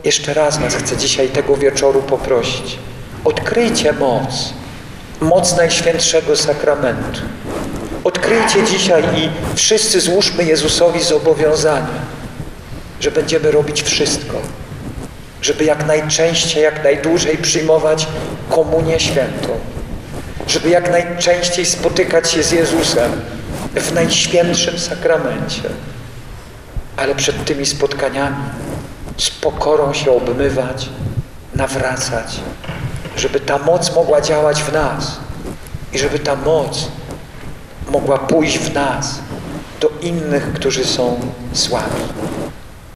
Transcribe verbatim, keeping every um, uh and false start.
jeszcze raz was chcę dzisiaj tego wieczoru poprosić. Odkryjcie moc. Moc Najświętszego Sakramentu. Odkryjcie dzisiaj i wszyscy złóżmy Jezusowi zobowiązanie, że będziemy robić wszystko, żeby jak najczęściej, jak najdłużej przyjmować Komunię Świętą, żeby jak najczęściej spotykać się z Jezusem w Najświętszym Sakramencie, ale przed tymi spotkaniami z pokorą się obmywać, nawracać, żeby ta moc mogła działać w nas i żeby ta moc mogła pójść w nas do innych, którzy są słabi.